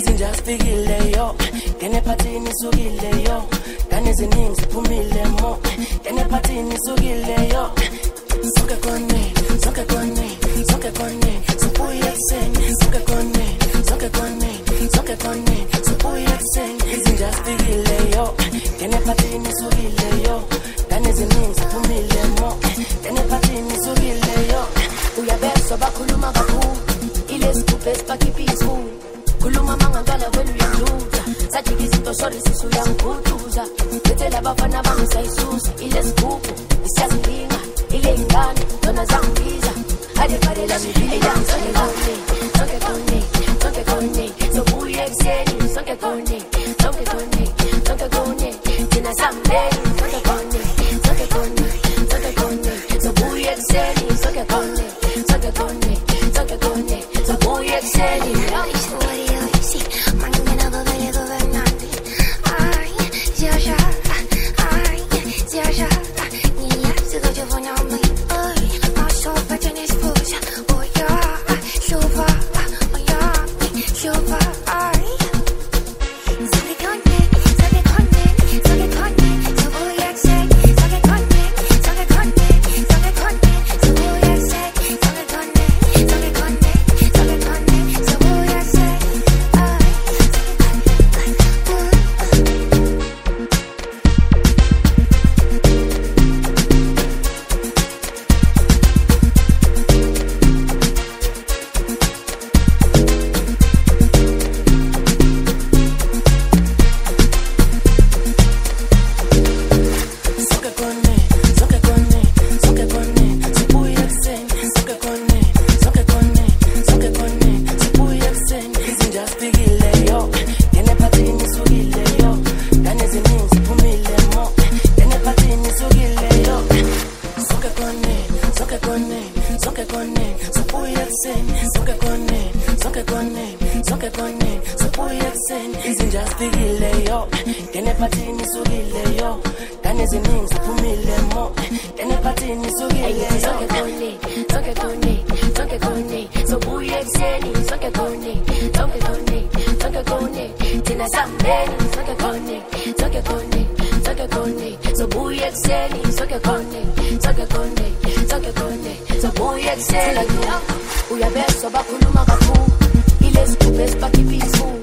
izinja sifikile yo kene phathini sukile yo kane eziningi siphumile mo kene phathini sukile yo sonke kone sibuye kuseni sonke kone sibuye kuseni izinja sifikile yo kene phathini sukile yo kane eziningi siphumile mo kene phathini sukile yo uyabezwa bakhuluma kakhulu ilesibhubhe esibakhipha isikulu khuluma mangantwana wena uyangluza sajika izinto sorry sisu uyangiguduza bethe labafana bangisayisusa ilesibhubhu isiyazilinga ile ingane zona zangibiza adebhalela mibili sonke kone sobuye kuseni sonke kone thina sambeni sonke kone sobuye kuseni sonke kone sobuye kuseni uyabezwa bakhuluma kakhulu ilesibhubhe esibakhipha isikulu